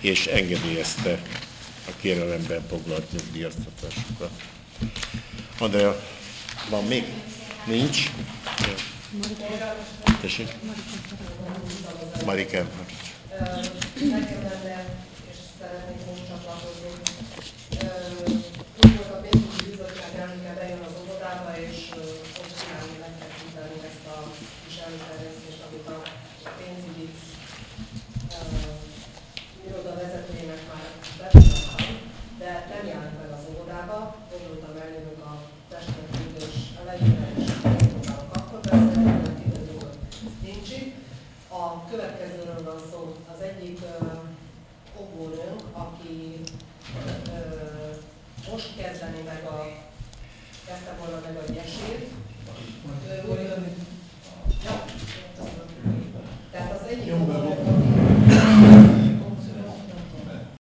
és engedélyezte a kérelemben foglalt nyugdíjaztatásukat. Andrea, van még? Nincs? Tessék? Marike. Nekem lenne, és szeretnék most csatlakozni. Úgy volt a pénzügyi bizottság elnöke bejön az óvodába, és ott csinálni, meg kell küldeni ezt a kis előterjesztést.